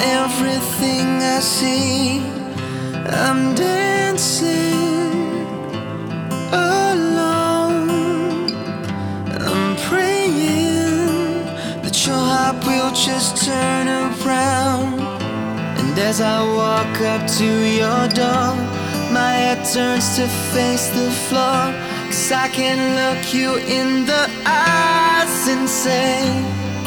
everything I see. I'm dancing alone. I'm praying that your heart will just turn around. And as I walk up to your door, my head turns to face the floor, 'cause I can look you in the eyes and say